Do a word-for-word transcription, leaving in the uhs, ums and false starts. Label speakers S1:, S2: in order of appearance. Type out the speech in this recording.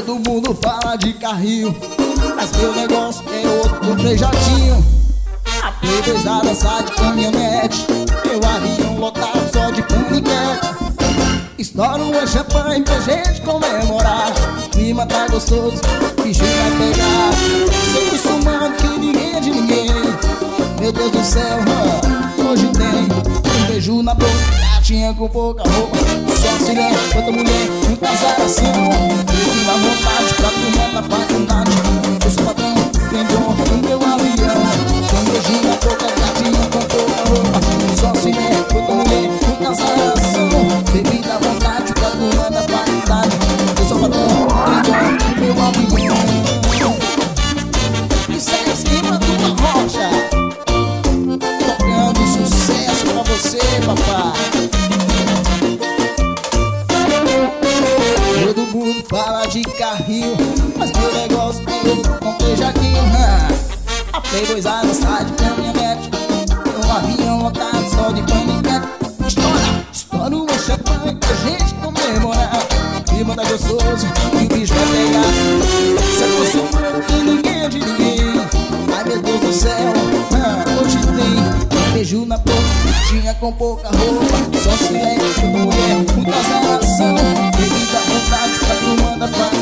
S1: Todo mundo fala de carrinho, mas meu negócio é outro prejatinho. A playboyzada sai de caminhonete, meu avião lotado só de paniquete. Estoura uma champanhe pra gente comemorar. O clima tá gostoso, o bicho vai pegar. Sou muçulmano que ninguém é de ninguém. Meu Deus do céu, mano, hoje tem um beijo na boca, gatinha com pouca roupa. Só se lembra quanta mulher, um casaração. Eu dá vontade pra turma da faculdade. Eu sou patrão, tem dom no meu avião. Um beijo na boca, gatinha com pouca roupa. Só se lembra quanta mulher, um casaração. Baby, dá vontade pra turma da faculdade. Eu sou patrão, tem dom no meu avião. Isso é esquema do Rocha, tocando sucesso pra você, papai. Todo mundo fala de carrinho, mas meu negócio é outro com beijadinho. A playboyzada sai de caminhonete, um avião lotado só de paniquete. Estoura, estoura uma champanhe pra gente comemorar. O clima tá gostoso e o bicho vai pegar. Se eu fosse humano e ninguém é de ninguém. Ai meu Deus do céu, ah, hoje tem um beijo na boca, tinha com pouca roupa. Só se lembra quando mulher, muita zaração. Baby, dá vontade pra turma da família.